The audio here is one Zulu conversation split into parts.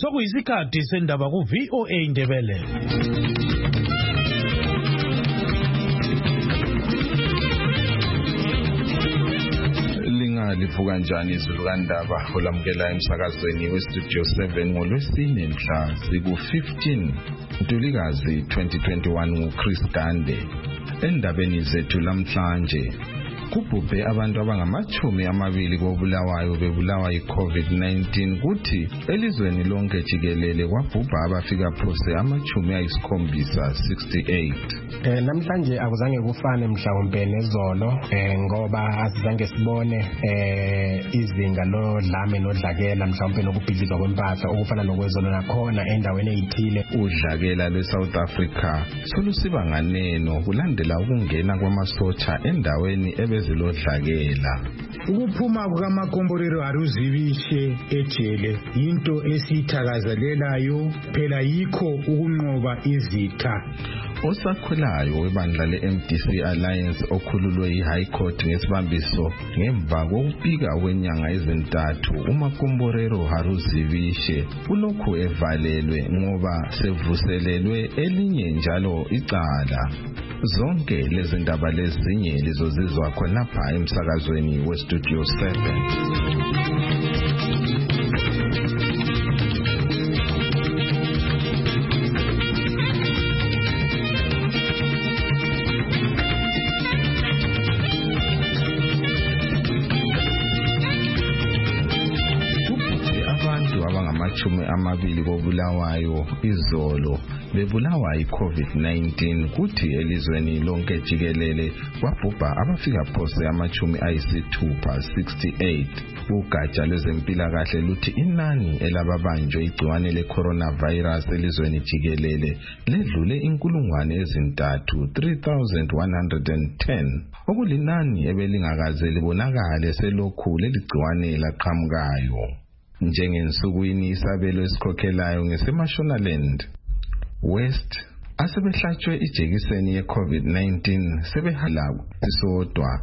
Sokuyisikhathi sendaba ku VOA Indebele. Livuka njani izulu kandaba olamukela emsakazweni westudio 7 ngolwesine mhla siku-15 Ntulikazi 2021 nguChris Gande. Endabeni zethu lamhlanje kubhubhe abantu abangama-20 kobulawayo bebulawa yi-COVID-19 kuthi elizweni lonke jikelele kwabhubha abafika phose ama-68. Namhlanje akuzange kufane mhlawumbe nezolo ngoba asizange sibone izinga lodlame nodlakela mhlawumbe nokubhidlizwa kwempahla okufana nokwezolo nakhona endaweni ezithile. Udlakela lweSouth Africa solusiba nganeno kulandela ukungena kwamasotsha endaweni ebezilodlakela. Ukuphuma kukaMakomborero Haruzibishe ejele into esithakazelelayo phela yikho ukunqoba izitha. Osakhulayo webandla le-MDC Alliance okhululwe yi-High Court ngesibambiso ngemva kokupika kwenyanga ezintathu uMakomborero Haruzibishe ulokhu evalelwe ngoba sevuselelwe elinye njalo icala. Zonke lezi ndaba lezinye lizozizwa khonapha emsakazweni westudio 7. Amabili kobulawayo izolo bebulawa yi-COVID-19 kuthi elizweni lonke jikelele kwabhubha abafika phose ama-68. Ugatsha lwezempilakahle luthi inani elababanjwe igciwane le-coronavirus elizweni jikelele ledlule 3,110 okulinani ebelingakaze libonakale selokhu leligciwane laqhamukayo. Njengensukwini isabelo esikhokhelayo ngeseMashonaland West asebehlatshwe ijekiseni ye-COVID-19 sebehala sisodwa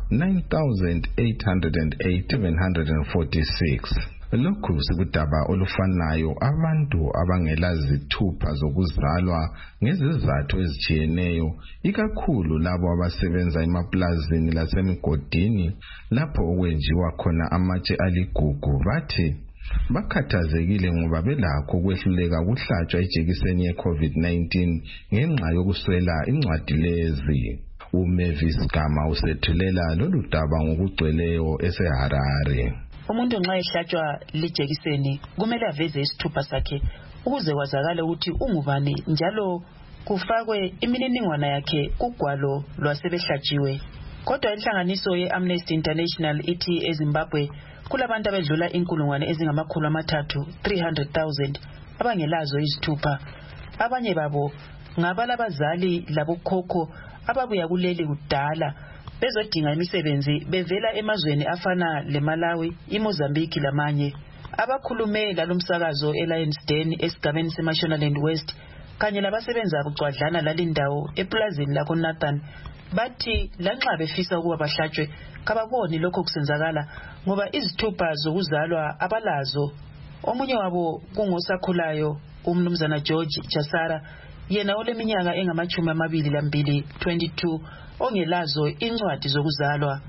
9,808,746. Lokhu sikudaba olufanayo abantu abangela zithupha zokuzalwa ngezizathu ezijiyeneyo ikakhulu labo abasebenza emaplazini lasemigodini lapho okwenjiwa khona amatshe aligugu bathi bakhathazekile ngoba belakho ukwehluleka ukuhlatshwa ijekiseni ye-COVID-19 ngenxa yokuswela incwadi lezi. uMavis Gama usethulela lolu daba ngokugcweleyo eseHarare. Umuntu nxa ehlatshwa lijekiseni kumele aveze isithupha sakhe ukuze kwazakale ukuthi ungubani njalo kufakwe imininingwane yakhe kugwalo lwasebehlatshiwe. Kodwa inhlanganiso ye-Amnesty International ithi eZimbabwe kulabantu abedlula 300,000 abangelazo izithupha. Abanye babo ngabalabazali labokhokho ababuya kuleli kudala bezodinga imisebenzi bevela emazweni afana leMalawi, iMozambique lamanye. Abakhulume lalomsakazo eLionsden esigabeni seMashonaland West kanye labasebenza bucwadlana lalindawo eplazini lakoNathan bathi lanxa befisa ukuba bahlatshwe kababoni lokho kusenzakala ngoba izithupha zokuzalwa abalazo. Omunye wabo kungosakhulayo umnumzana George Jasara yena oleminyaka engama-22 ongelazo incwadi zokuzalwa.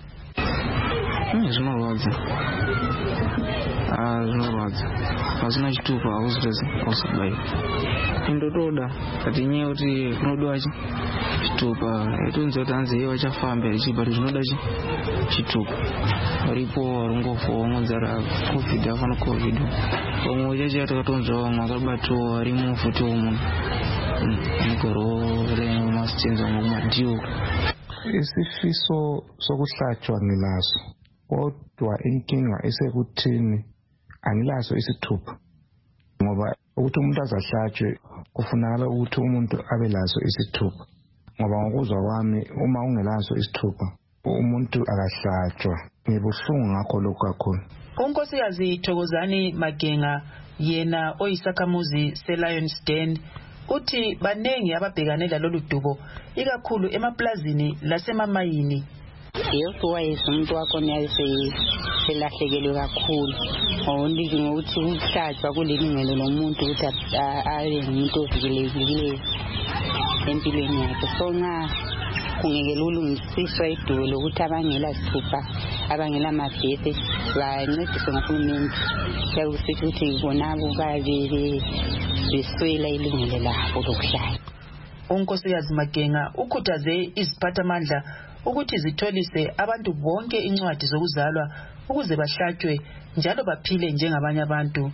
Hazina chitupa ausudai indotoda kati nyewe kuti kunodwa chitupa etunze kuti anze wachafamba echibati zvinoda chitupa ripo warungofo wamwenzara covid afana covid omwe chachi takatonzwa wamwe akabatwa ari mufuti womunhu mugoro remasitenza mumadhiwo. Isifiso sokuhlatshwa ngilaso kodwa inkinga esekuthini angilaso isithupha ngoba ukuthi umuntu azahlatshwe kufunakala ukuthi umuntu abe laso isithupha ngoba ngokuzwa kwami uma ungelaso isithupha umuntu akahlatshwa. Ngibuhlungu ngakho lokho kakhulu. Unkosikazi Thokozani Magenga yena oyisakhamuzi seLionsden uthi banengi ababhekane lalolu dubo ikakhulu emaplazini lasemamayini. Yekuwa umuntu wakho niyase selahlekelwe kakhulu ngoliki ngokuthi ukuhlatshwa kulilungelo lomuntu ukuthi abe ngumuntu ovikelekile empilweni yakhe. So nxa kungeke ulungisiswa idolo ukuthi abangela sithupha abangela mabhese bancediswe nguhulumende yakusithi ukuthi bonabo babe beswela ilungelo labo lokuhlala. uNkosikazi Magenga ukhuthaze iziphathamandla ukuthi zitholise abantu bonke incwadi zokuzalwa ukuze bahlatshwe njalo baphile njengabanye abantu.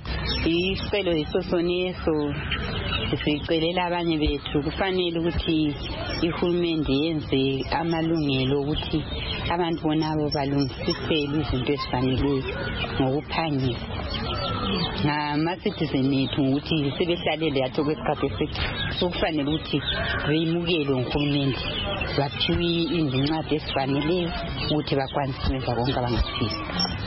Isicelo isosoneso sicelela abanye bethu kufanele ukuthi ihulumende yenze amalungelo ukuthi abantu bonabo balungisisele izinto ezifaneleyo ngokuphangisa. Ngama-citizen ethu ukuthi sebehlalele yathi okwesikhathi esithi sokufanele ukuthi beyimukelwe nguhulumende baphiwe izincwadi ezifaneleyo ukuthi bakwanise ukwenza konke abangafisa.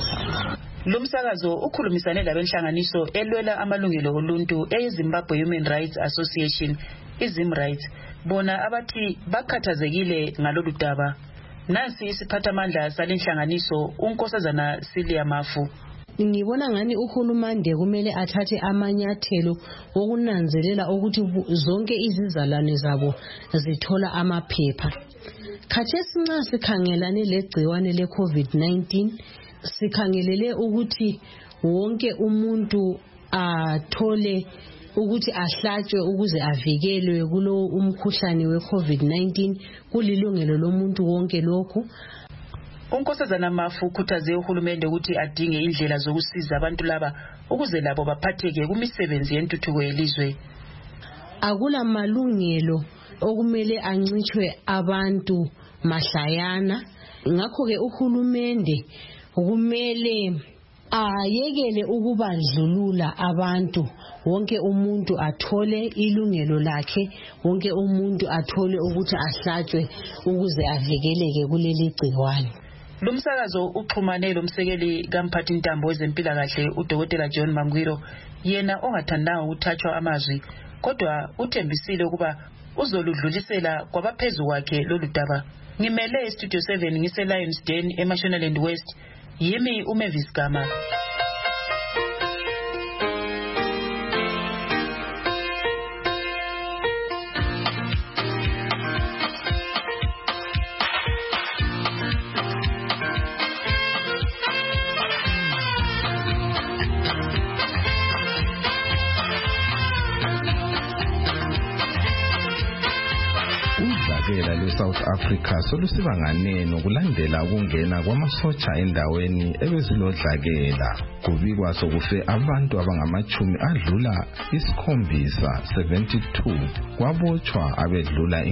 Lo msakazo ukhulumisane labenhlanganiso elwela amalungelo oluntu eZimbabwe Human Rights Association iZimRights bona abathi bakhathazekile ngalolu daba. Nansi isiphathamandla salenhlanganiso uNkosazana Silia Mafu. Ngibona ngani uhulumende kumele athathe amanyathelo okunanzelela ukuthi zonke izizalwane zabo zithola amaphepha. Khathesi nxa sikhangelane legciwane leCovid-19 sikhangelele ukuthi wonke umuntu athole ukuthi ahlatshwe ukuze avikelwe kulo umkhuhlane weCovid-19 kulilungelo lomuntu wonke lokhu. uNkosazana Mafu ukhuthaze uhulumende ukuthi adinge indlela zokusiza abantu laba ukuze labo baphatheke kumisebenzi yentuthuko yelizwe. Akula malungelo okumele ancitshwe abantu mahlayana, ngakho ke uhulumende kumele ayekele ukubandlulula abantu. Wonke umuntu athole ilungelo lakhe, wonke umuntu athole ukuthi ahlatshwe ukuze avikeleke kuleli gciwane. Lo msakazo uxhumane lomsekeli kamphathi ntambo wezempilakahle uDokotela John Mangwiro, yena ongathandanga ukuthathwa amazwi kodwa uthembisile ukuba uzoludlulisela kwabaphezu kwakhe lolu daba. Ngimele Studio 7 ngise Lions Den eMashonaland West. Yimi uMavis Gama. South Africa solusibangane nokulandela ukungena kwamasotsha endaweni ebezilodlakela. Kubikwa sokufe abantu abangamachumi adlula 72 kwabotshwa abedlula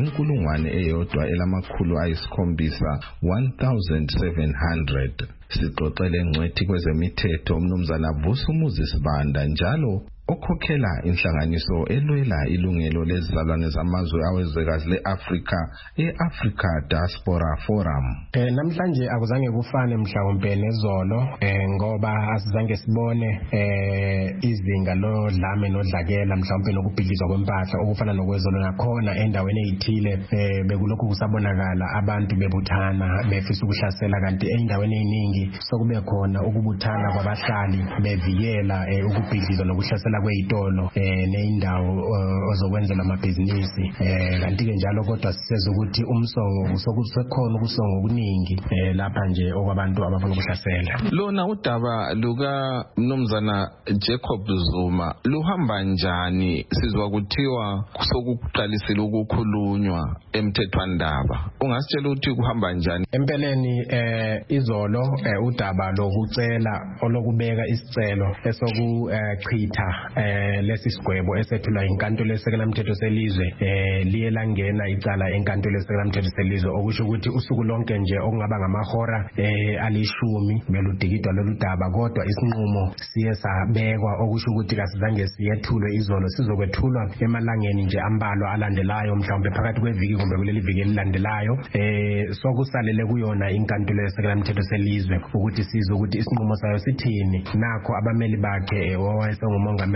1700. Sixoxele ngcwethi kwezemithetho umnumzana Vusi Muzisibanda njalo okhokhela inhlanganiso elwela ilungelo lezizalwane zamazwe awezwekazi leAfrika eAfrica Diaspora Forum. Namhlanje akuzange kufane mhlawumbe nezolo ngoba asizange sibone izinga lodlame nodlakela mhlawumbe nokubhidlizwa kwempahla okufana nokwezolo nakhona endaweni ezithile bekulokhu kusabonakala abantu bebuthana befisa ukuhlasela, kanti endaweni eziningi sokube khona ukubuthana kwabahlali bevikela ukubhidlizwa nokuhlasela kwezitolo neindawo ozokwenzela amabhizinisi, kanti ke njalo kodwa siseza ukuthi umsongo sokusekhona ukusonga okuningi lapha nje okwabantu abafuna ukuhlasela. Lona udaba luka mnumzana Jacob Zuma luhamba njani? Sizwa kuthiwa sokuqalisile ukukhulunywa emthethwandaba, ungasitshela ukuthi kuhamba njani? Empeleni izolo udaba lokucela olokubeka isicelo esokuchitha lesisigwebo esethulwa inkantolo esekela mthetho selizwe liye langena icala enkantolo esekela mthetho selizwe, okusho ukuthi usuku lonke nje okungaba ngamahora alishumi beludikidwa lolu daba, kodwa isinqumo siye sabekwa okusho ukuthi kasizange siyethulwe izolo, sizokwethulwa emalangeni nje ambalwa alandelayo, mhlawumbe phakathi kweviki kumbe kuleli viki elilandelayo. Sokusalele kuyona inkantolo esekela mthetho selizwe ukuthi sizwe ukuthi isinqumo sayo sithini. Nakho abameli bakhe owayesengumongameli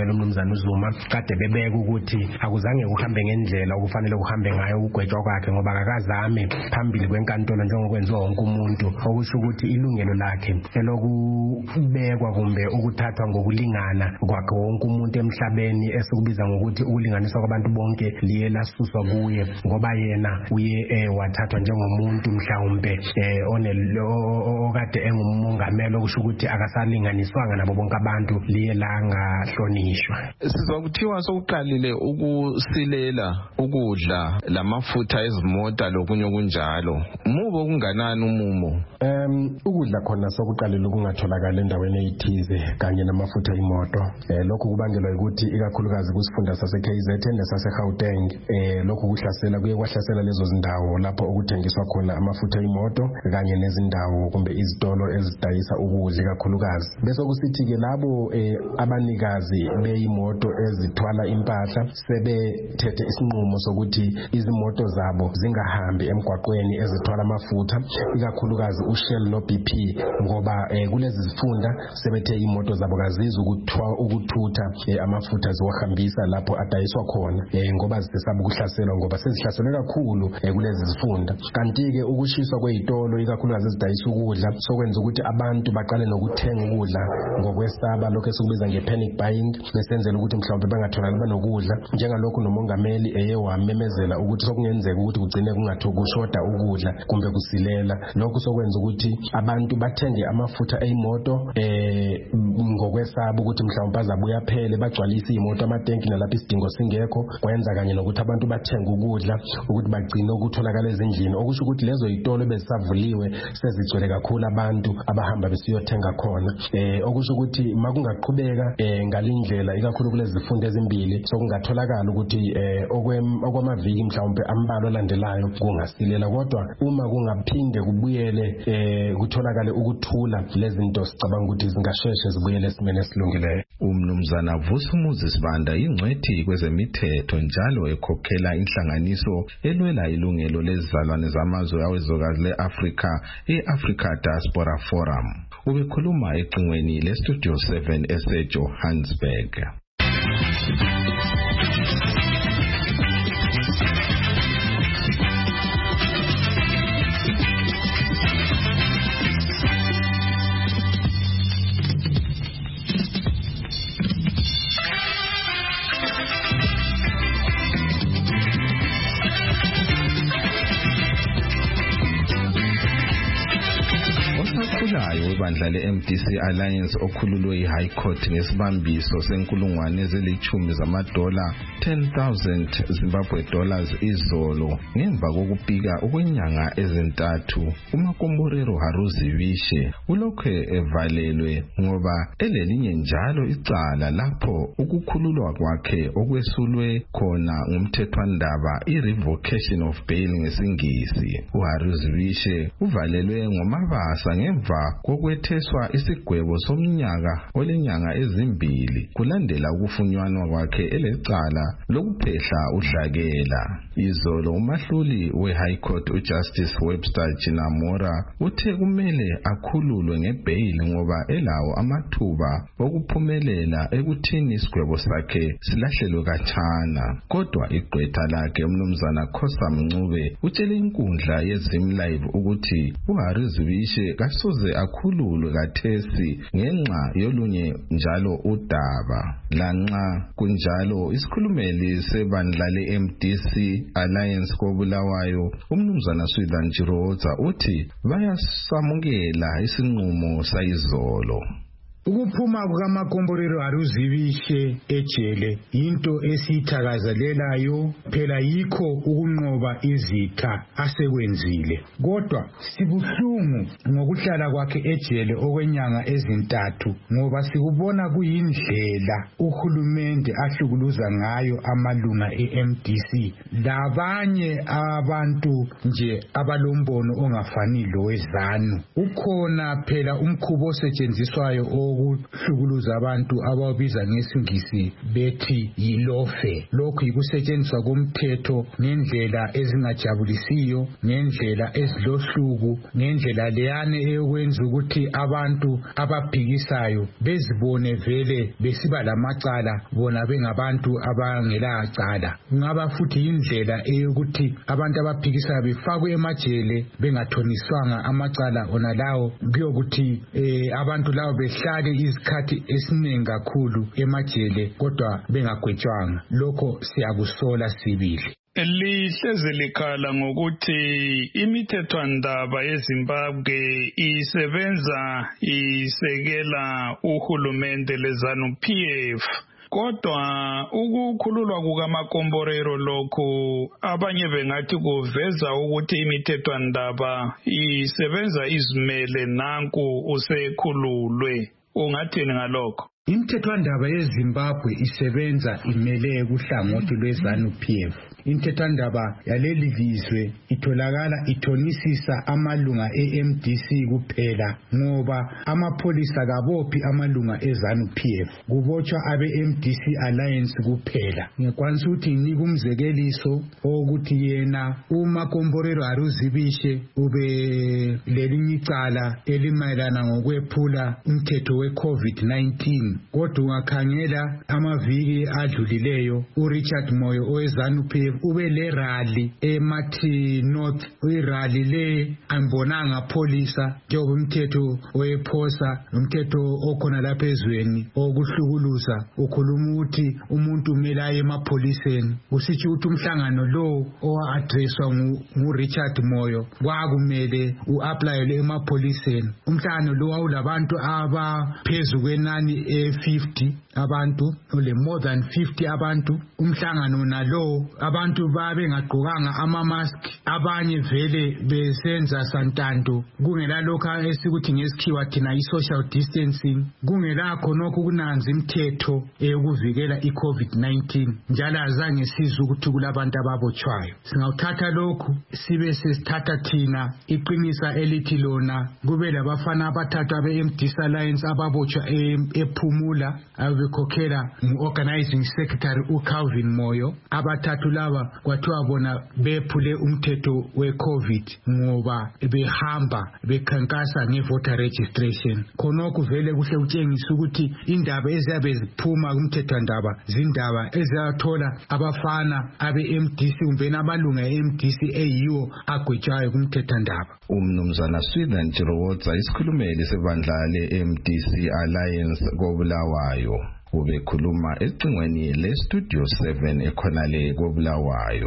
eNdebele umnumzana uZuma kade bebeka ukuthi akuzange kuhambe ngendlela okufanele kuhambe ngayo ukugwetshwa kwakhe ngoba akazame phambili kwenkantolo njengokwenziwa wonke umuntu okusho ukuthi ilungelo lakhe elokubekwa kumbe ukuthathwa ngokulingana kwakhe wonke umuntu emhlabeni esikubiza ngokuthi ukulinganiswa kwabantu bonke liye lasuswa kuye ngoba yena uye wathathwa njengomuntu mhlawumbe okade engumongameli okusho ukuthi akasalinganiswanga nabo bonke abantu liye langahlonishwa. Sizwa kuthiwa sokuqalile ukusilela ukudla lamafutha ezimota lokunye kunjalo. Mubo okunganani umumo? Ukudla khona sokuqalile ukungatholakala endaweni eyithize kanye namafutha emoto. Lokhu kubangelwa ukuthi ikakhulukazi kusifunda sase-KZN nesase-Gauteng lokhu kuye kwahlasela lezo zindawo lapho okuthengiswa khona amafutha emoto kanye nezindawo kumbe izitolo ezidayisa ukudla ikakhulukazi. Bese kusithi-ke labo abanikazi beyimoto ezithwala impahla sebethethe isinqumo sokuthi izimoto zabo zingahambi emgwaqweni ezithwala amafutha ikakhulukazi uShell noBP ngoba kulezi zifunda sebethe imoto zabo kazizi ukuthutha amafutha ziwahambisa lapho adayiswa khona ngoba zisesaba ukuhlaselwa ngoba sezihlaselwe kakhulu kulezi zifunda. Kanti-ke ukushiswa kwezitolo ikakhulukazi ezidayisa ukudla sokwenza ukuthi abantu baqale nokuthenga ukudla ngokwesaba lokho esikubiza nge-panic buying besenzela ukuthi mhlawumbe bangatholakali banokudla njengalokhu nomongameli wamemezela ukuthi sokungenzeka ukuthi kugcine kushoda ukudla kumbe kusilela. Lokhu sokwenza ukuthi abantu bathenge amafutha eyimoto ngokwesaba ukuthi mhlawumbe azabuya phele bagcwalise imoto amatanki nalapho isidingo singekho kwenza kanye nokuthi abantu bathenga ukudla ukuthi bagcine ukutholakala ezindlini okusho ukuthi lezo izitolo bezisavuliwe sezigcwele kakhulu abantu abahamba besiyothenga khona okusho ukuthi makungaqhubeka ngalindlela ikakhulu kulezi zifundo ezimbili sokungatholakala ukuthi okwamaviki mhlawumbe ambalo landelayo kungasilela kodwa uma kungaphinde kubuyele kutholakale ukuthula lezinto sicabanga ukuthi zingasheshe zibuyele esimeni esilungileyo. Umnumzana Vusumuzi Sibanda ingcwethi kwezemithetho njalo ekhokhela inhlanganiso elwela ilungelo lezizalwane zamazwe awezwekazi le-Afrika e-Africa Diaspora Forum. Ubekhuluma ecingweni le-Studio 7 ese-Johannesburg. Ibandla le-MDC Alliance okhululwe i-High Court ngesibambiso $10,000 $10,000 Zimbabwe dollars izolo ngemva kokupika okwenyanga ezintathu. uMakomborero Haruzivishe ulokhe evalelwe ngoba elelinye njalo icala lapho ukukhululwa kwakhe okwesulwe khona ngumthethwandaba i-revocation of bail ngesingisi. uHaruzivishe uvalelwe ngomabasa ngemva kokwetheswa isigwebo somnyaka olenyanga ezimbili kulandela ukufunyanwa kwakhe elecala lokuphehla udlakela. Izolo umahluli we-High Court uJustice Webster Jinamora uthe kumele akhululwe ngebail ngoba elawo amathuba okuphumelela ekuthini isigwebo sakhe silahlelwe khatshana. Kodwa igqwetha lakhe umnumzana Khosa Mncube utshele inkundla yeZim Live ukuthi uHaruzivishe kasoze akhululwe kathesi ngenxa yolunye njalo udaba. Lanxa kunjalo isikhulumeli sebandla le-MDC Alliance koBulawayo umnumzana Swithan Chiroza uthi bayasamukela isinqumo sayizolo. Ukuphuma kukaMakomborero Haruzivishe ejele into esithakazelelayo phela yikho ukunqoba izitha asekwenzile. Kodwa sibuhlungu ngokuhlala kwakhe ejele okwenyanga ezintathu ngoba sikubona kuyindlela uhulumende ahlukuluza ngayo amalunga eMDC labanye abantu nje abalombono ongafani lowezanu. Ukhona phela umkhubo osetshenziswayo wokuhlukuluza abantu ababiza ngesingisi bethi yilofe. Lokhu yikusetshenziswa komthetho ngendlela ezingajabulisiyo, ngendlela ezihluku, ngendlela leyane eyokwenza ukuthi abantu ababhikisayo bezibone vele besiba lamacala bona bengabantu abangela cala. Ngaba futhi indlela eyokuthi abantu ababhikisayo befakwe emajele bengathoniswanga amacala ona lawo, kuyokuthi abantu lawo behlale izikhathi esiningi kakhulu emajele kodwa bengagwetshwanga. Lokho siyakusola sibili. Lihleze likhala ngokuthi imithethwandaba yeZimbabwe isebenza isekela uhulumende leZANU-PF. Kodwa ukukhululwa kukaMakomborero lokho abanye bengathi kuveza ukuthi imithethwandaba isebenza izimele nanku usekhululwe. Ungathini ngalokho? Imithethwandaba yeZimbabwe isebenza imele kuhlangothi lweZANU-PF. Imithethwandaba yaleli lizwe itholakala ithonisisa amalunga eMDC kuphela, ngoba amapholisa kabophi amalunga eZANU-PF, kubotshwa abe-MDC Alliance kuphela. Ngikwanisa ukuthi nginika umzekeliso ukuthi yena uMakomborero Aruzibishe ube lelinye icala elimayelana ngokwephula umthetho we-COVID-19. Kodwa ungakhangela amaviki adlulileyo uRichard Moyo oweZANU-PF ube le rally eMathi North. Irally le ambonanga polisa njengoba umthetho wephosa umthetho okhona lapha ezweni okuhlukuluza ukhuluma ukuthi umuntu umele aye emapholiseni. Usithi ukuthi umhlangano lo owa-addresswa nguRichard Moyo kwakumele u-applyele emapholiseni. Umhlangano lo wawulabantu abaphezu kwenani 50 abantu, ole more than 50 abantu. Umhlangano nalo abantu babengagqokanga ama-mask, abanye vele besenza santanto, kungela lokho esikuthi ngesikhiwa thina i-social distancing, kungela khonokho kunanzi imithetho eyokuvikela i-COVID-19, njalo azange sizwe ukuthi kulabantu ababotshwayo. Singawuthatha lokhu sibe sesithatha thina iqinisa elithi lona kube labafana abathathu abe-MDC Alliance ababotshwa ePhumula abekhokhela ngu-organizing secretary uCalvin Moyo. Abathathu laba kwathiwa bona bephule umthetho we-COVID ngoba behamba bekhankasa nge-voter registration. Khonokho vele kuhle kutshengisa ukuthi indaba eziyabe ziphuma kumthethwandaba zindaba eziyathola abafana abe-MDC kumbe amalunga e-MDC eyiwo agwetshayo kumthethwandaba. Umnumzana Swithin Chirowotsa isikhulumeli sebandla le-MDC Alliance koBulawayo ubekhuluma ecingweni le-Studio 7 ekhonale koBulawayo.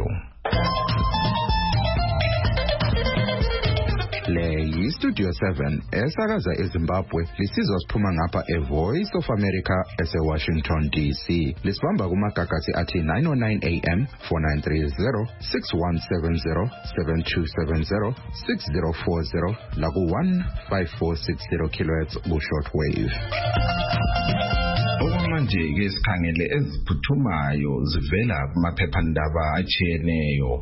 Le yi-Studio 7 esakaza eZimbabwe lisizwa siphuma ngapha eVoice of America ese-Washington DC. Lisibamba kumagagasi athi 909 AM, 4930, 6170, 7270, 6040 laku-15460 kHz ku-shortwave. Okwamanje-ke sikhangele eziphuthumayo zivela kumaphephandaba atshiyeneyo.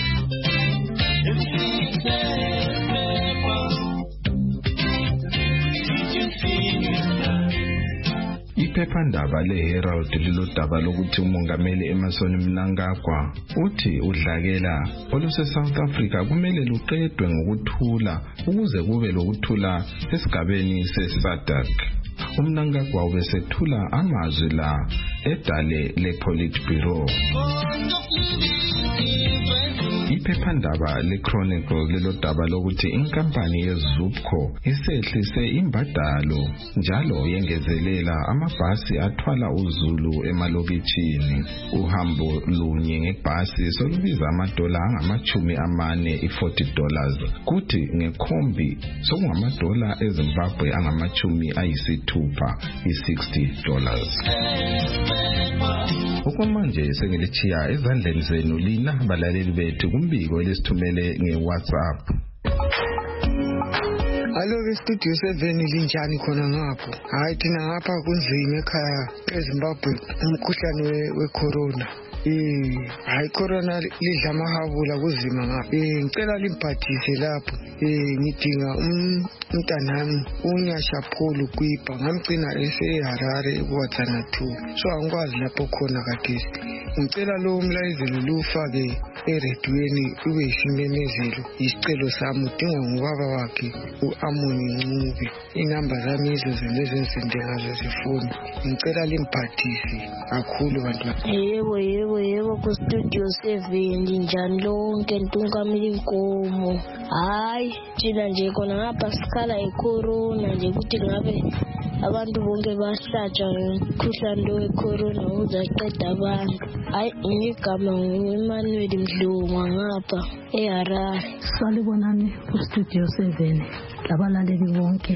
Iphephandaba leHerald lilodaba lokuthi umongameli Emmerson Mnangagwa uthi udlakela oluse-South Africa kumele luqedwe ngokuthula ukuze kube lokuthula esigabeni se-SADC. uMnangagwa ubesethula amazwi la edale lePolitburo. Iphephandaba leChronicle lelodaba lokuthi inkampani yeZupco isehlise imbadalo njalo yengezelela amabhasi athwala uzulu emalokitshini. Uhambo lunye ngebhasi solubiza $40 $40, kuthi ngekhombi sokungamadola eZimbabwe $60. Okwamanje sengilichiya ezandleni zenu lina balaleli bethu kumbiko lesithumele ngeWhatsApp. Alo Studio 7 linjani khona ngapho? Hayi thina ngapha kunzima ekhaya eZimbabwe umkhuhlane wecorona. hayi corona lidla amahabula kuzima ngapha. Ngicela limphathise lapho. Ngidinga umntanami uNyasha Paul Kwipa, ngamgcina eseHarare eBotswana 2. So angikwazi lapho khona khathesi. Ngicela lo umlayezelo lufake eredweni ube isimemezelo. Isicelo sami udinga ngubaba wakhe uAmoni Ncube. Inamba zami izo lezenze ngazo zifoni. Ngicela limphathise kakhulu bantu. Yebo ku Studio 7 njani lonke Ntungamili Nkomo. Hayi thina nje khona ngapha sikhala icorona nje ukuthi ngabe abantu bonke bahlatshwa ngomkhuhlane wecorona uzaqeda abantu. Hayi ngigama nguEmmanuel Mdlungwa ngapha eHarare. Salibonani ku Studio 7 labalaleli bonke.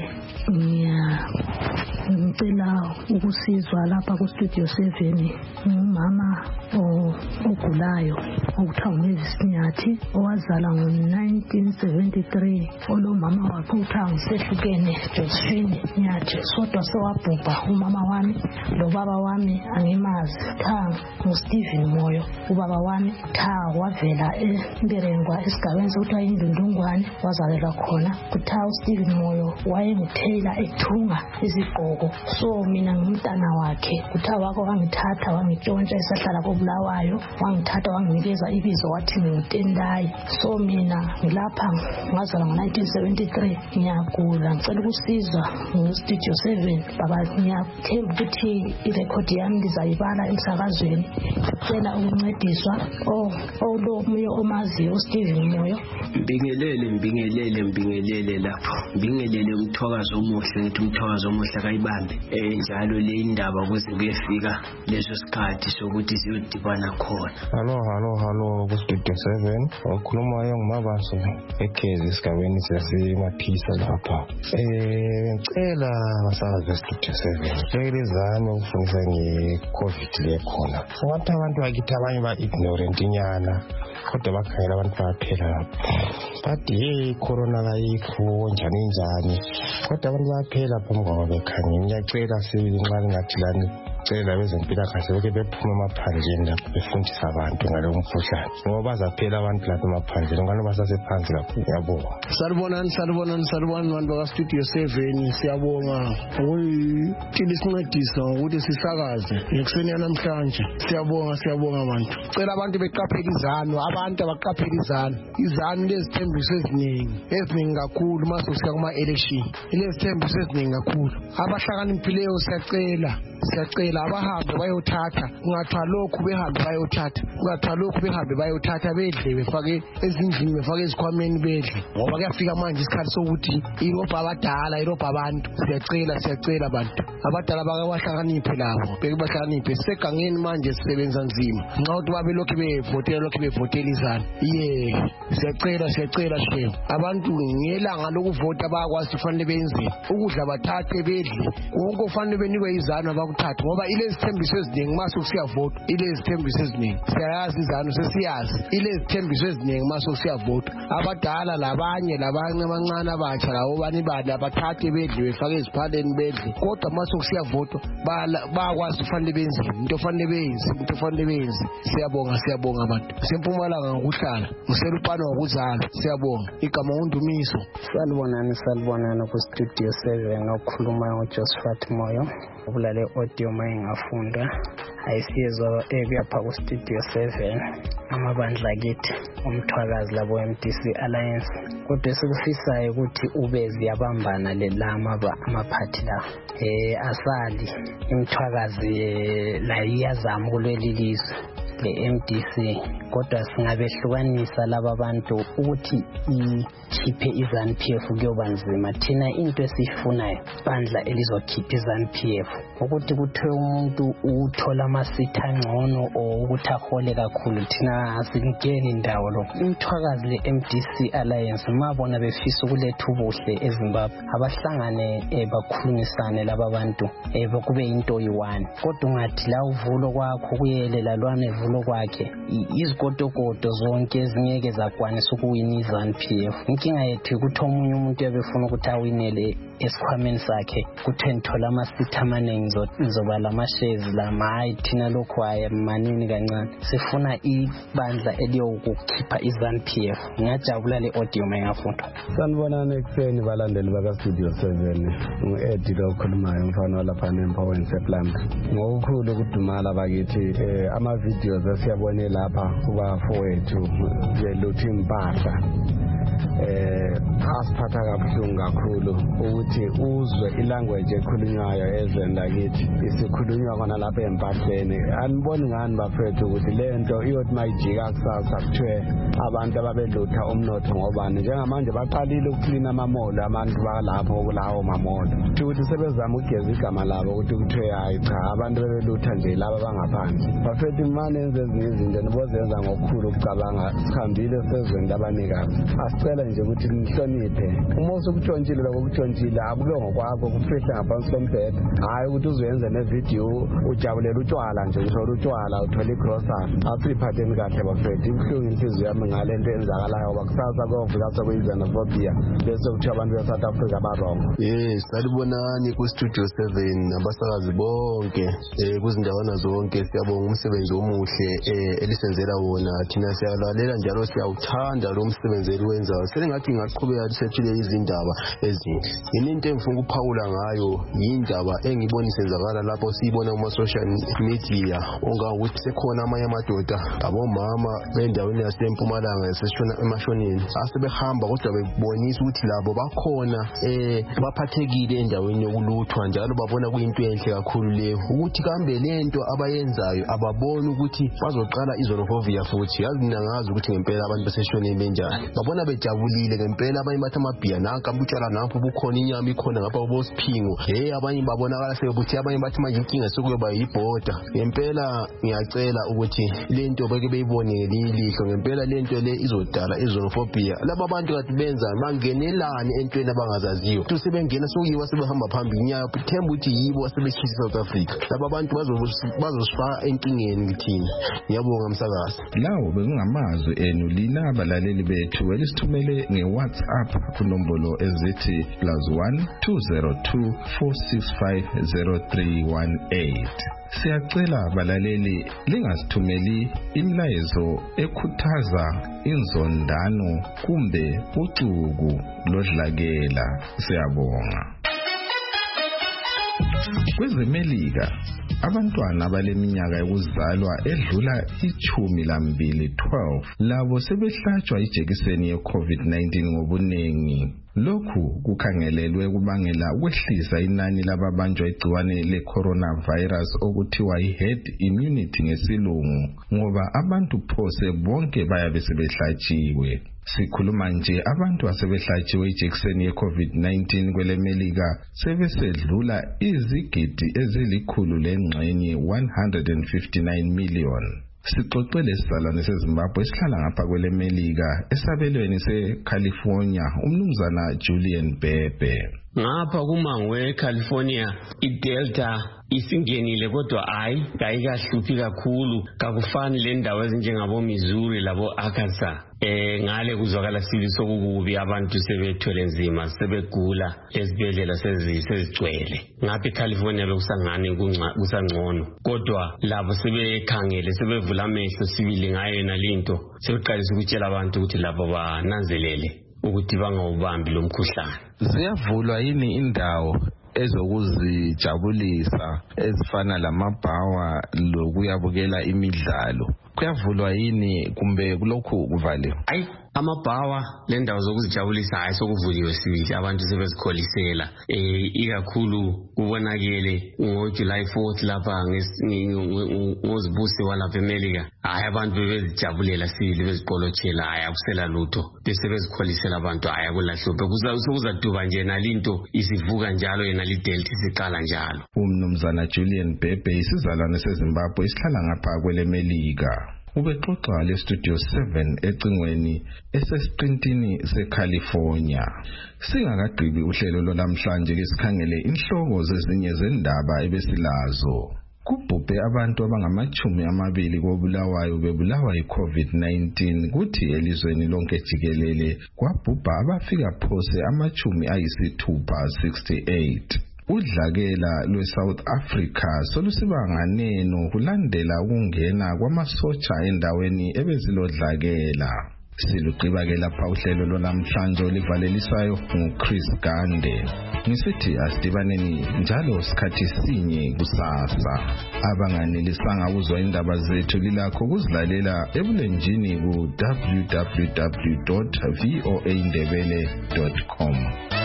Ngicela ukusizwa lapha ku Studio 7 umama ogulayo okuthiwa nguMezisinyathi owazala ngo-1973 olomama wakhe okuthiwa nguSehlukene Josephine Nyathi sodwa sewabhubha umama wami lobaba wami angimazi kuthiwa nguStephen Moyo. Ubaba wami kuthiwa wavela eMberengwa esigabeni sokuthiwa iNdundungwane wazalelwa khona. Kuthiwa uStephen Moyo wayenguthailor ethunga izigqoko. So mina ngumntana wakhe. Kuthiwa wako wangithatha wangitshontsha esahlala koBulawayo, wangithatha wanginikeza ibizo wathi nguTendai. So mina ngilapha ngazalwa ngo-1973 ngiyagula. Ngicela ukusizwa ngu-Studio 7 baba, ngiyathemba ukuthi irekhodi yami lizayibala emsakazweni. Ngicela ukuncediswa lo omunye omaziyo uStephen Moyo. Mbingelele lapho. Mbingelele umthokazo omuhle, ngithi umthokazo omuhle kayibambe njalo le indaba ukuze kuyefika leso sikhathi sokuthi siyodibana khona. Hallo ku Studio 7 okhuluma yengumabaso ekhezi esigabeni sasemaphisa lapha. Ngicela abasakazi beStudio 7 lekelezana ukufundisa nge-COVID le khona. Ngathi abantu bakithi abanye ba-ignorant inyana kodwa bakhangela abantu baphela bathi corona kayikho njani kodwa abantu baphela phambi kwabo bekhangela. Ngiyacela sibili nxa lingathi lani cela bezempilakahle beke bephume emaphandleni lapho befundisa abantu ngalo mkhuhlane ngoba bazaphela abantu lapha emaphandleni ngalo basasephansi lapho. Ngiyabonga. Salibonani bantu bakaStudio 7 siyabonga ukuthi lisincedisa ukuthi sisakaze ngekuseni namhlanje. Siyabonga abantu. Cela abantu beqaphele izanu, abantu abaqaphele izanu lezithembiso eziningi kakhulu mase kusiya kuma election. Lezithembiso eziningi kakhulu. Abahlakaniphileyo siyacela abahambe bayothatha. Kungathiwa lokhu behambe bayothatha bedle befake ezindlini befake ezikhwameni bedle ngoba kuyafika manje isikhathi sokuthi irobha abadala irobha abantu. Siyacela abantu abadala bakabahlakaniphe labo beke bahlakaniphe. Segangeni manje sisebenza nzima nxa ukuthi babe lokhu bevotela izana. Siyacela shehu abantu ngelanga lokuvota bayakwazi ufanele benzeni ukudla bathathe bedle konke ufanele benikwe izana bakuthatha ngoba ilezithembiso eziningi mase kusiyavota. Ilezithembiso eziningi siyayazi izanu sesiyazi ilezithembiso eziningi mase kusiyavota. Abadala labanye abancane abatsha labo bani abathathe bedle befake eziphaleni bedle kodwa mase kusiyavota bayakwazi ufanele benzeni into fanele benze. Siyabonga abantu. Sempumalanga ngokuhlala uselupana ngokuzala. Siyabonga igama undumiso. Salibonani ku Studio 7 okhuluma ngoJosephat Moyo. Ubulale audio mayengafunda ayisiyezwa ekuyapha ku Studio 7 amabandla kithi umthwakazi labo MDC Alliance. Kodwa sikufisayo ukuthi ubezi yabambana amaphathi la asali imthwakazi la iyazama kuleli lizwe le-MDC kodwa singabehlukanisa laba bantu ukuthi ikhiphe iZANU-PF kuyoba nzima. Thina into esifunayo bandla elizokhipha iZANU-PF ukuthi kuthiwe umuntu uthola amasithi angcono ukuthi ahole kakhulu. Thina asingeni indawo lo. Imthwakazi le-MDC Alliance mabona befisa ukuletha ubuhle eZimbabwe abahlangane bakhulumisane laba bantu kube into yi-one. Kodwa ungathi la uvulo kwakho kuyelela lwane ukujavulo kwakhe izikotokoto zonke ezingeke zakwanisa ukuwina iZANU-PF. Inkinga yethu ukuthi omunye umuntu ebefuna ukuthi awinele esikhwameni sakhe kuthiwe nithola amasithi amaningi ngizoba lamashares lama hayi thina lokhu hayi manini kancane sifuna ibandla eliyokukhipha iZANU-PF. Ngiyajabula le audio mayingafundwa. Sanibonani ekuseni balandeli baka-Studio 7 ngu-Eddie lo okhulumayo mfana lapha eMpoweni sePlanta. Ngokukhulu ukudumala bakithi ama-videos asiyabone lapha kubafowethu belutha impahla asiphatha kabuhlungu kakhulu ukuthi uzwe ilanguage ekhulunywayo ezweni lakithi isikhulunywa khona lapha empahleni. Aniboni ngani bafethu ukuthi le nto iyothi mayijika kusasa kuthiwe abantu ababelutha umnotho ngobani njengamanje baqalile ukuklina amamolo abantu balapho kulawo mamolo ukuthi sebezama ukugeza igama labo ukuthi kuthiwe hayi cha abantu bebelutha nje laba bangaphansi. Bafethu mane enze ezinye izinto nibozenza ngokukhulu ukucabanga sihambile sezweni labanikazi. Asicela nje ukuthi nihloniphe uma usukutshontshile lokho kutshontshile akube ngokwakho kufihle ngaphansi kombhede hayi ukuthi uzoyenza nevideo ujabulela utshwala nje uthola utshwala uthola igrocery. Asiphatheni kahle bafethu ibuhlungu inhliziyo yami ngale nto enzakalayo ngoba kusasa kuyovika sekuyizenophobia bese kuthiwa abantu be-South Africa barongo. Salibonani ku-Studio 7 abasakazi bonke kuzindawana zonke. Siyabonga umsebenzi omuhle elisenzela wona thina siyalalela njalo siyawuthanda lo msebenzi eliwenzayo. Selengathi ngaqhubeka lisethule izindaba ezinhle. Yini into engifuna ukuphawula ngayo yindaba engibona isenzakala lapho siyibona kuma social media ongakuthi sekhona amanye amadoda abomama bendaweni yaseMpumalanga eseshona emashoneni asebehamba kodwa bebonisa ukuthi labo bakhona baphathekile endaweni yokuluthwa njalo babona kuyinto enhle kakhulu leyo ukuthi kambe lento abayenzayo ababoni ukuthi bazoqala izonophobia futhi. Yazi mina ngazi ukuthi ngempela abantu beseshoneni benjani babona bejabulile ngempela. Abanye bathi amabhiya nanka butshela napho bukhona inyama ikhona ngapha bosiphingo abanye babonakala sebuthi abanye bathi manje inkinga sokuyoba yibhoda. Ngempela ngiyacela ukuthi lento beke beyibone lilihlo ngempela lento le izodala izonophobia. Laba abantu kathi benza mangenelani entweni abangazaziyo ukuthi sebengena sokuyiwa sebehamba phambili nyayo themba ukuthi yibo asebechisa South Africa. Laba abantu bazosifaka enkingeni kithina. Ngiyabonga msakazi. Lawo bekungamazwi enu lina abalaleli bethu elisithumele ngeWhatsApp kunombolo ezithi +1 202 465 0318. Siyacela balaleli lingasithumeli imlayezo ekhuthaza inzondano kumbe ucuku lodlakela. Siyabonga. KwezeMelika abantwana abaleminyaka yokuzalwa edlula 12 labo sebehlatshwa ijekiseni ye-COVID-19 ngobunengi. Lokhu kukhangelelwe kubangela ukwehlisa inani lababanjwa igciwane le-coronavirus okuthiwa i-herd immunity ngesilungu ngoba abantu phose bonke bayabe sebehlatshiwe. Sikhuluma nje abantu asebehlatshiwe ijekiseni ye-COVID-19 kweleMelika sebesedlula izigidi ezilikhulu 159 million. Sixoxele isizalwane seZimbabwe esihlala ngapha kweleMelika esabelweni seCalifornia umnumzana Julian Bebe. Ngapha kumango weCalifornia iDelta isingenile kodwa hayi kayikahluphi kakhulu kakufani le ndawo ezinjengabo Missouri labo Arkansas. Ngale kuzwakala sibi sokukubi abantu sebethwele nzima sebegula ezibhedlela sezigcwele. Ngapha eCalifornia bekusangani kusangcono kodwa labo sebekhangele sebevula amehlo sibili ngayo nalinto sebeqalisa ukutshela abantu ukuthi labo bananzelele ukuthi bangawubambi lo mkhuhlane. Ziyavulwa yini indawo ezokuzijabulisa ezifana lamabhawa lokuyabukela imidlalo? Kuyavulwa yini kumbe kulokhu kuvaliwe? Amabhawa le ndawo zokuzijabulisa hayi sokuvuliwe sibili abantu sebezikholisela ikakhulu kubonakele ngoJuly 4th lapha ngozibusi walapha eMelika hayi abantu bebezijabulela sibili beziqolotshela hayi akusela lutho bese bezikholisela abantu hayi akulahluphe kuzaduba nje nalinto isivuka njalo yena lidelta isiqala njalo. Umnumzana Julian Bebe isizalwane seZimbabwe isihlala ngapha kweleMelika ubexoxa leStudio 7 ecingweni esesprintini seCalifornia. Singakagqibi uhlelo lolnamhlanje ke sikhangele inhloko zezinye zendaba ebesilazo. kubhubhe abantu abangama-20 koBulawayo bebulawa yi-COVID-19 kuthi elizweni lonke jikelele kwabhubha abafika phose ama-68. Udlakela lwe-South Africa solusibanganeno kulandela ukungena kwamasotsha endaweni ebezilodlakela. Siluqiba-ke lapha uhlelo lwanamhlanje olivalelisayo nguChris Gande. Ngisithi asidibaneni njalo sikhathi sinye kusasa. Abanganelisanga ukuzwa indaba zethu lilakho ukuzilalela ebulenjini ku www.voaindebele.com.